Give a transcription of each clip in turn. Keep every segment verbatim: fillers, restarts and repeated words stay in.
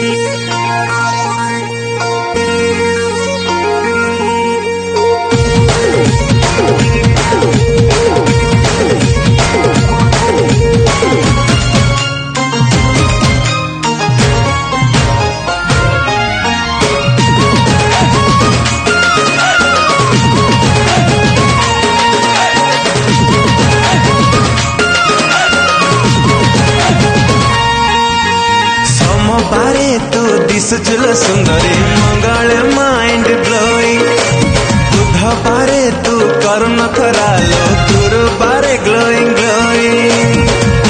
दिसुल सुंदरी मंगल mind blowing बुध बारे तू करुण करालो गुरु बारे ग्लोइंग ग्लोइंग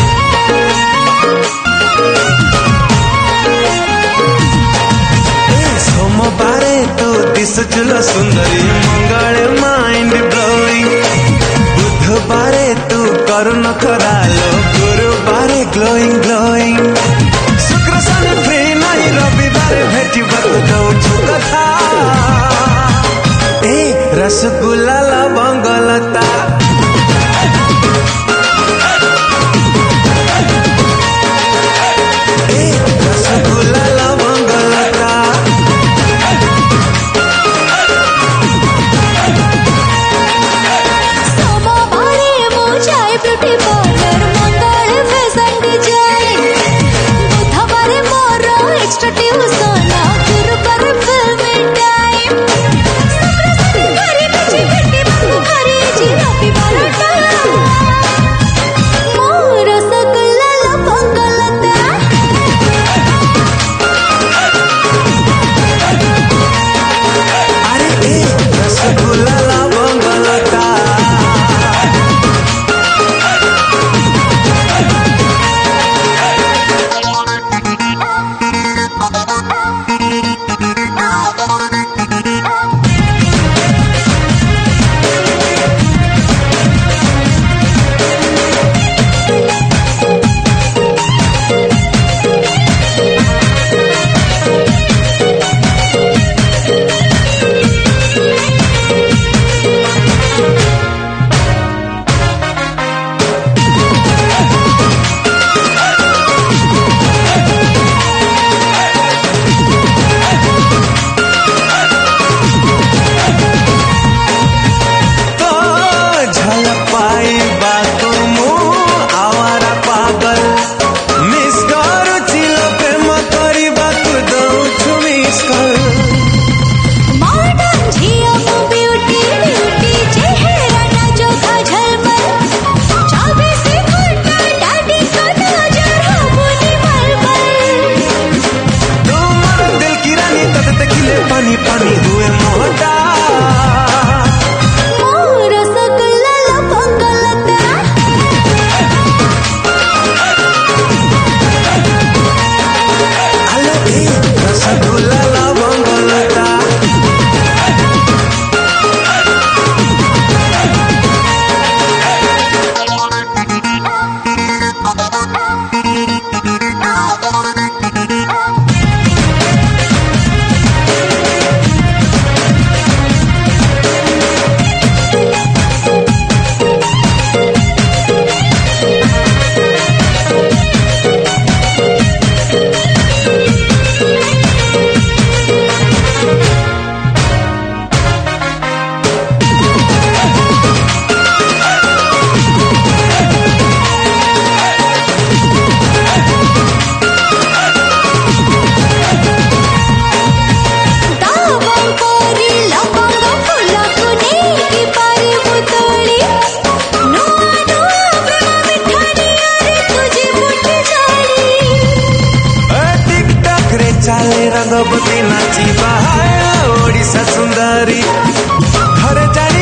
सोमवारे तू दिसुल सुंदरी मंगल माइंड ब्लोइंग बुध बारे तू करुण करालो गुरु बारे ग्लोइंग ग्लोइंग शुक्र शनि फ्री नहीं रविवार भेटी बतौछु कथा ए रसगुल्ला लवंगलता ए रसगुल्ला लवंगलता सोमवारे मो जाए ब्यूटी पार्लर मंगल फैशन डिजाइन बुधवारे मोर एक्स्ट्रा ट्यूशन गुरुवार फिल्म टाइम शुक्र शनि घरे बजे भेटी बाबू घरे जी रविवार मोर रसगुल्ला लवंगलता अरे ए रसगुल्ला लवंगलता पानी पानी हुए मोटा मोर रसगुल्ला लवंगलता अले ए रसगुल्ला लवंगलता चाले रंगवती नाची बाहा ओडिशा सुंदरी घर जा